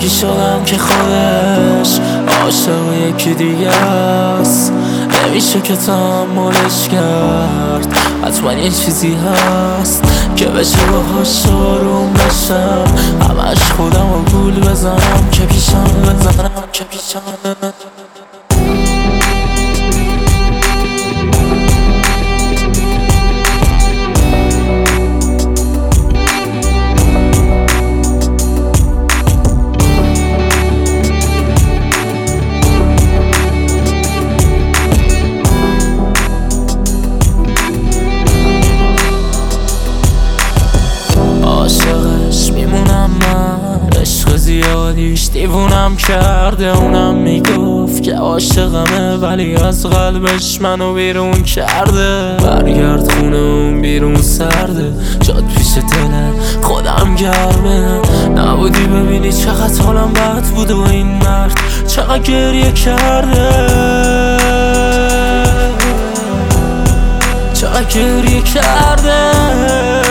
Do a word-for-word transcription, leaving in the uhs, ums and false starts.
بزرگی شدم که خودش عاشق یکی دیگه است. نمیشه که تحملش کرد، حتما یه چیزی هست که بشه باهاش آروم بشم. همش خودم رو گول بزنم که پیشم بزنم که پیشم عاشقش میمونم من، عشق زیادیش دیوونم کرده. اونم میگفت که عاشقمه ولی از قلبش منو بیرون کرده. برگرد خونه اون بیرون سرده، جاد پیش دلت خودم گرمه. نبودی ببینی چقدر حالم بد بود و این مرد چقدر گریه کرده، چقدر گریه کرده.